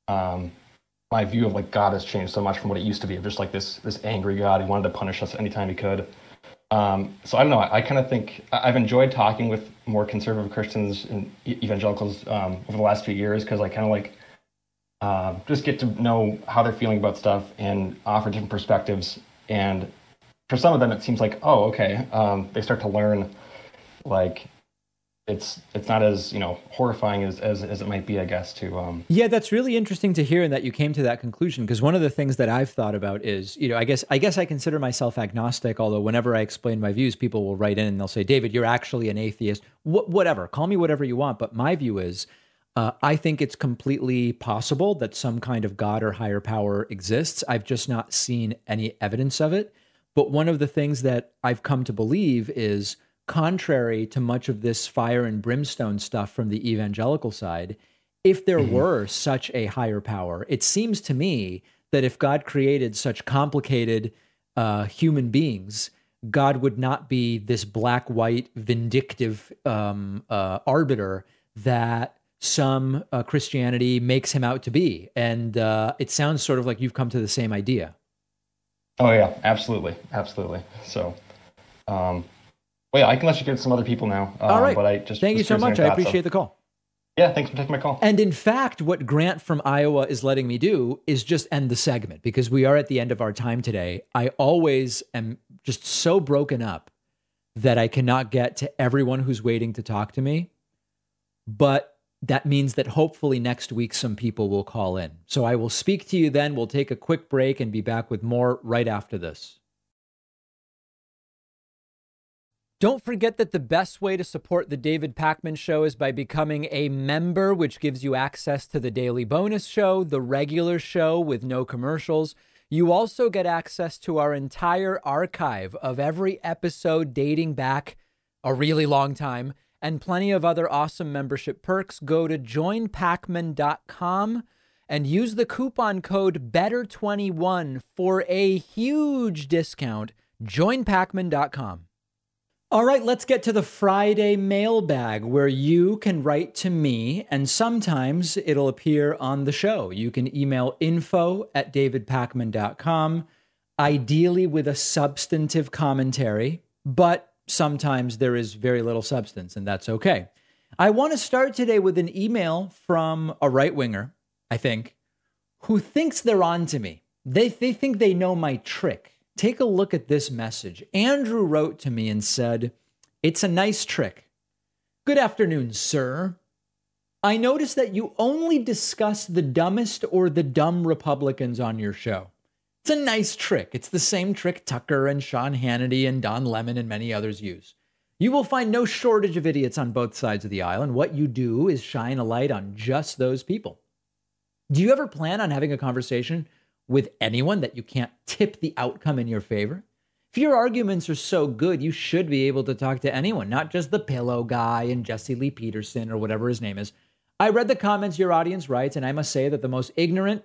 my view of like God has changed so much from what it used to be, of just like this angry God who wanted to punish us anytime he could. So I don't know. I kind of think I've enjoyed talking with more conservative Christians and evangelicals over the last few years because I kind of like just get to know how they're feeling about stuff and offer different perspectives. And for some of them, it seems like, oh, okay, they start to learn like it's not as horrifying as it might be, I guess. Yeah, that's really interesting to hear, and that you came to that conclusion. Because one of the things that I've thought about is, I guess I consider myself agnostic. Although whenever I explain my views, people will write in and they'll say, "David, you're actually an atheist." Whatever, call me whatever you want. But my view is, I think it's completely possible that some kind of God or higher power exists. I've just not seen any evidence of it. But one of the things that I've come to believe is, contrary to much of this fire and brimstone stuff from the evangelical side, if there were such a higher power, it seems to me that if God created such complicated human beings, God would not be this black-white vindictive arbiter that some Christianity makes him out to be. And it sounds sort of like you've come to the same idea. Oh yeah, absolutely. So, well, yeah, I can let you get some other people now. All right. But thank you so much. I appreciate the call. Yeah, thanks for taking my call. And in fact, what Grant from Iowa is letting me do is just end the segment because we are at the end of our time today. I always am just so broken up that I cannot get to everyone who's waiting to talk to me. But that means that hopefully next week some people will call in. So I will speak to you then. We'll take a quick break and be back with more right after this. Don't forget that the best way to support the David Pakman Show is by becoming a member, which gives you access to the daily bonus show, the regular show with no commercials. You also get access to our entire archive of every episode dating back a really long time and plenty of other awesome membership perks. Go to joinpakman.com and use the coupon code BETTER21 for a huge discount. Joinpakman.com. All right, let's get to the Friday mailbag where you can write to me and sometimes it'll appear on the show. You can email info@davidpakman.com, ideally with a substantive commentary, but sometimes there is very little substance and that's okay. I want to start today with an email from a right-winger, I think, who thinks they're on to me. They think they know my trick. Take a look at this message. Andrew wrote to me and said, "It's a nice trick. Good afternoon, sir. I noticed that you only discuss the dumbest or the dumb Republicans on your show. It's a nice trick. It's the same trick Tucker and Sean Hannity and Don Lemon and many others use. You will find no shortage of idiots on both sides of the aisle, and what you do is shine a light on just those people. Do you ever plan on having a conversation with anyone that you can't tip the outcome in your favor? If your arguments are so good, you should be able to talk to anyone, not just the pillow guy and Jesse Lee Peterson or whatever his name is. I read the comments your audience writes, and I must say that the most ignorant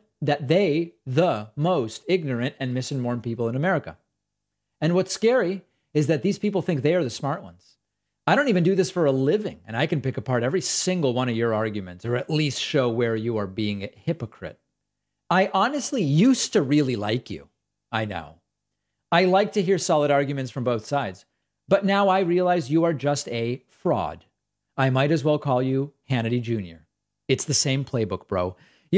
and misinformed people in America. And what's scary is that these people think they are the smart ones. I don't even do this for a living, and I can pick apart every single one of your arguments, or at least show where you are being a hypocrite. I honestly used to really like you. I know. I like to hear solid arguments from both sides. But now I realize you are just a fraud. I might as well call you Hannity Jr. It's the same playbook, bro.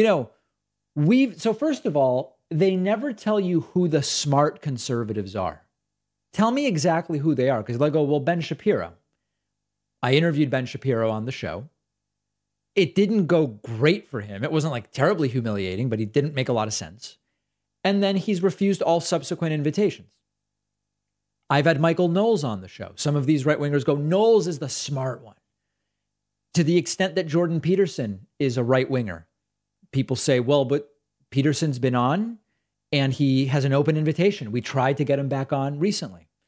So first of all, they never tell you who the smart conservatives are. Tell me exactly who they are. Because they'll go, well, Ben Shapiro. I interviewed Ben Shapiro on the show. It didn't go great for him. It wasn't like terribly humiliating, but he didn't make a lot of sense. And then he's refused all subsequent invitations. I've had Michael Knowles on the show. Some of these right-wingers go, Knowles is the smart one. To the extent that Jordan Peterson is a right-winger, people say, well, but Peterson's been on and he has an open invitation. We tried to get him back on recently.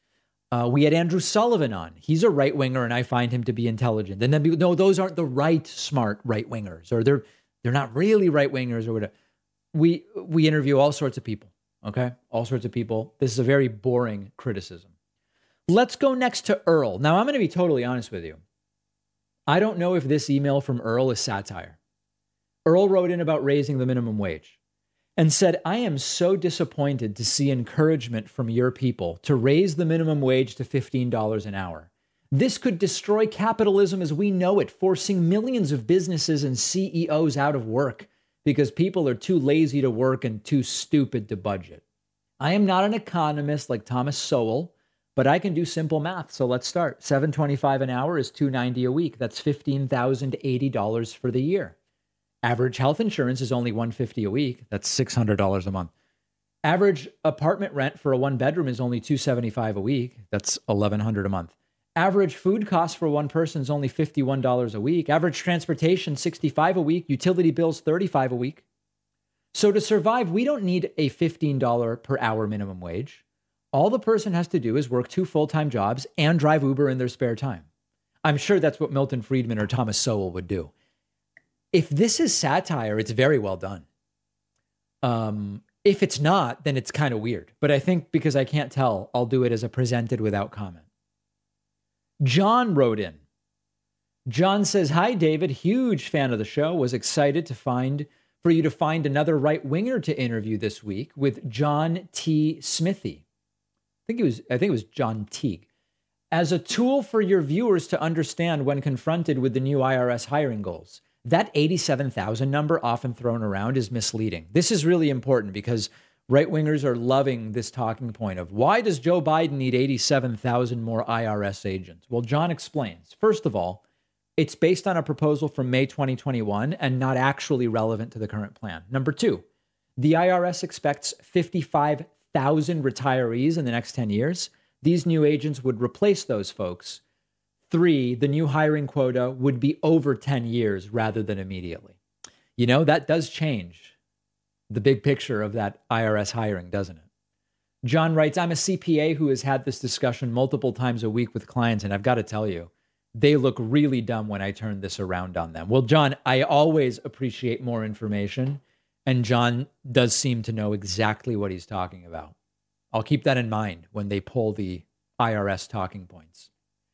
We had Andrew Sullivan on. He's a right winger, and I find him to be intelligent. And then people, no, those aren't the right smart right wingers, or they're not really right wingers, or whatever. We interview all sorts of people. Okay, all sorts of people. This is a very boring criticism. Let's go next to Earl. Now, I'm going to be totally honest with you. I don't know if this email from Earl is satire. Earl wrote in about raising the minimum wage and said, I am so disappointed to see encouragement from your people to raise the minimum wage to $15 an hour. This could destroy capitalism as we know it, forcing millions of businesses and CEOs out of work because people are too lazy to work and too stupid to budget. I am not an economist like Thomas Sowell, but I can do simple math. So let's start. $7.25 an hour is $290 a week. That's $15,080 for the year. Average health insurance is only $150 a week. That's $600 a month. Average apartment rent for a one bedroom is only $275 a week. That's $1,100 a month. Average food costs for one person is only $51 a week. Average transportation, $65 a week. Utility bills, $35 a week. So to survive, we don't need a $15 per hour minimum wage. All the person has to do is work 2 full-time jobs and drive Uber in their spare time. I'm sure that's what Milton Friedman or Thomas Sowell would do. If this is satire, it's very well done. If it's not, then it's kind of weird. But I think because I can't tell, I'll do it as a presented without comment. John wrote in. John says, hi, David. Huge fan of the show. Was excited for you to find another right winger to interview this week with John T. Smithy. I think it was John Teague. As a tool for your viewers to understand when confronted with the new IRS hiring goals. That 87,000 number often thrown around is misleading. This is really important because right-wingers are loving this talking point of why does Joe Biden need 87,000 more IRS agents? Well, John explains. First of all, it's based on a proposal from May 2021 and not actually relevant to the current plan. Number two, the IRS expects 55,000 retirees in the next 10 years. These new agents would replace those folks. 3, the new hiring quota would be over 10 years rather than immediately. You know, that does change the big picture of that IRS hiring, doesn't it? John writes, I'm a CPA who has had this discussion multiple times a week with clients, and I've got to tell you, they look really dumb when I turn this around on them. Well, John, I always appreciate more information, and John does seem to know exactly what he's talking about. I'll keep that in mind when they pull the IRS talking points.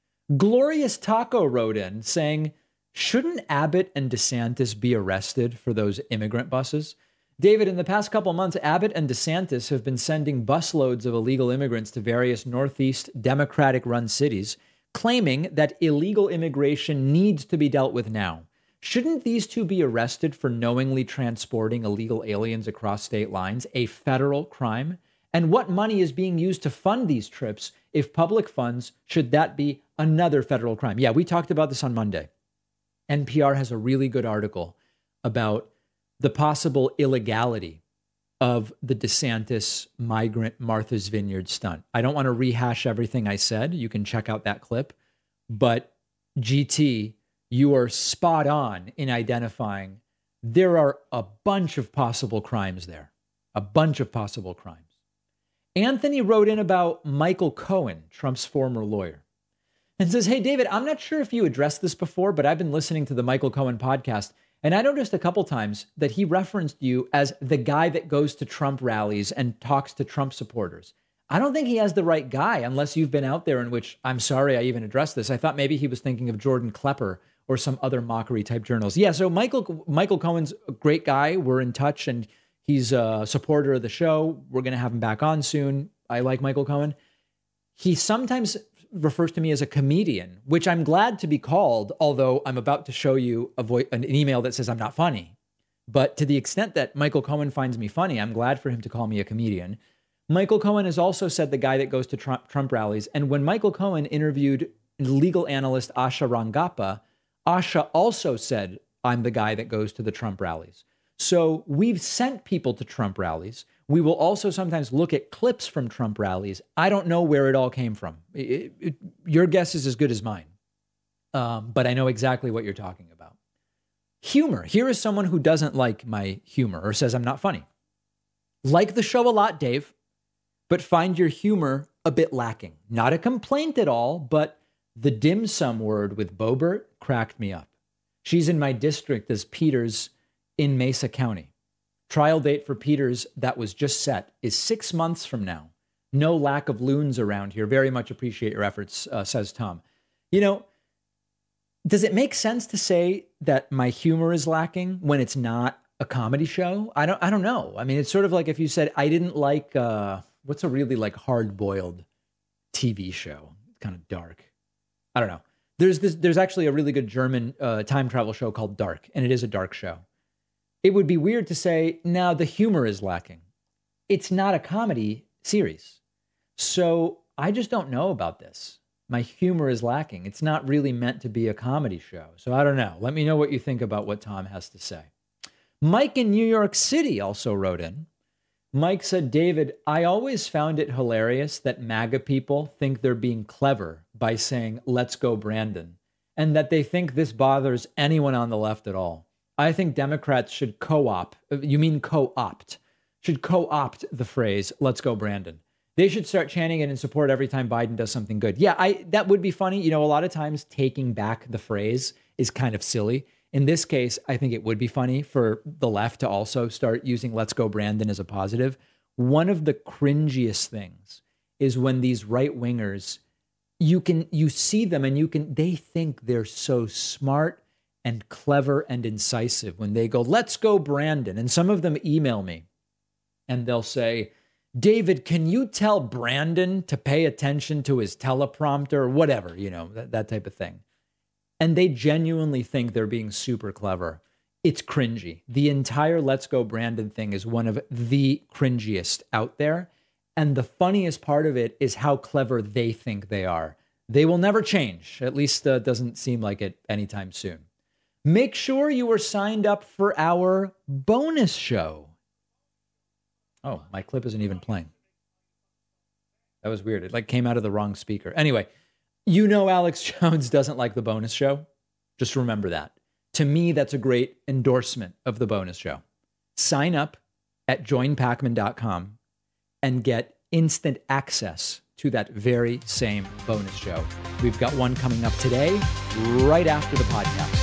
Glorious Taco wrote in saying, shouldn't Abbott and DeSantis be arrested for those immigrant buses? David, in the past couple months, Abbott and DeSantis have been sending busloads of illegal immigrants to various Northeast Democratic-run cities, claiming that illegal immigration needs to be dealt with now. Shouldn't these two be arrested for knowingly transporting illegal aliens across state lines, a federal crime? And what money is being used to fund these trips? If public funds, should that be another federal crime? Yeah, we talked about this on Monday. NPR has a really good article about the possible illegality of the DeSantis migrant Martha's Vineyard stunt. I don't want to rehash everything I said. You can check out that clip. But GT, you are spot on in identifying there are a bunch of possible crimes there. A bunch of possible crimes. Anthony wrote in about Michael Cohen, Trump's former lawyer, and says, hey, David, I'm not sure if you addressed this before, but I've been listening to the Michael Cohen podcast, and I noticed a couple times that he referenced you as the guy that goes to Trump rallies and talks to Trump supporters. I don't think he has the right guy unless you've been out there, in which I'm sorry I even addressed this. I thought maybe he was thinking of Jordan Klepper or some other mockery type journalist. Yeah, so Michael Cohen's a great guy. We're in touch, and he's a supporter of the show. We're going to have him back on soon. I like Michael Cohen. He sometimes refers to me as a comedian, which I'm glad to be called, although I'm about to show you an email that says I'm not funny. But to the extent that Michael Cohen finds me funny, I'm glad for him to call me a comedian. Michael Cohen has also said the guy that goes to Trump rallies. And when Michael Cohen interviewed legal analyst Asha Rangappa, Asha also said, I'm the guy that goes to the Trump rallies. So we've sent people to Trump rallies. We will also sometimes look at clips from Trump rallies. I don't know where it all came from. Your guess is as good as mine. But I know exactly what you're talking about. Humor. Here is someone who doesn't like my humor or says I'm not funny. Like the show a lot, Dave. but find your humor a bit lacking. Not a complaint at all, but the dim sum word with Boebert cracked me up. She's in my district as Peters in Mesa County. Trial date for Peters that was just set is 6 months from now. No lack of loons around here. Very much appreciate your efforts, says Tom. You know, does it make sense to say that my humor is lacking when it's not a comedy show? I don't know. I mean, it's sort of like if you said I didn't like what's a really like hard-boiled TV show, kind of dark. I don't know. There's actually a really good German time travel show called Dark, and it is a dark show. It would be weird to say, now the humor is lacking. It's not a comedy series. So I just don't know about this. My humor is lacking. It's not really meant to be a comedy show. So I don't know. Let me know what you think about what Tom has to say. Mike in New York City also wrote in. Mike said, David, I always found it hilarious that MAGA people think they're being clever by saying, let's go Brandon, and that they think this bothers anyone on the left at all. I think Democrats should should co-opt the phrase, let's go Brandon. They should start chanting it in support every time Biden does something good. Yeah, that would be funny. You know, a lot of times taking back the phrase is kind of silly. In this case, I think it would be funny for the left to also start using let's go Brandon as a positive. One of the cringiest things is when these right wingers, you see them and they think they're so smart and clever and incisive when they go, let's go Brandon. And some of them email me and they'll say, David, can you tell Brandon to pay attention to his teleprompter or whatever, you know, that type of thing. And they genuinely think they're being super clever. It's cringy. The entire Let's Go Brandon thing is one of the cringiest out there. And the funniest part of it is how clever they think they are. They will never change. At least doesn't seem like it anytime soon. Make sure you are signed up for our bonus show. Oh, my clip isn't even playing. That was weird. It like came out of the wrong speaker. Anyway, you know Alex Jones doesn't like the bonus show. Just remember that. To me, that's a great endorsement of the bonus show. Sign up at joinpacman.com and get instant access to that very same bonus show. We've got one coming up today, right after the podcast.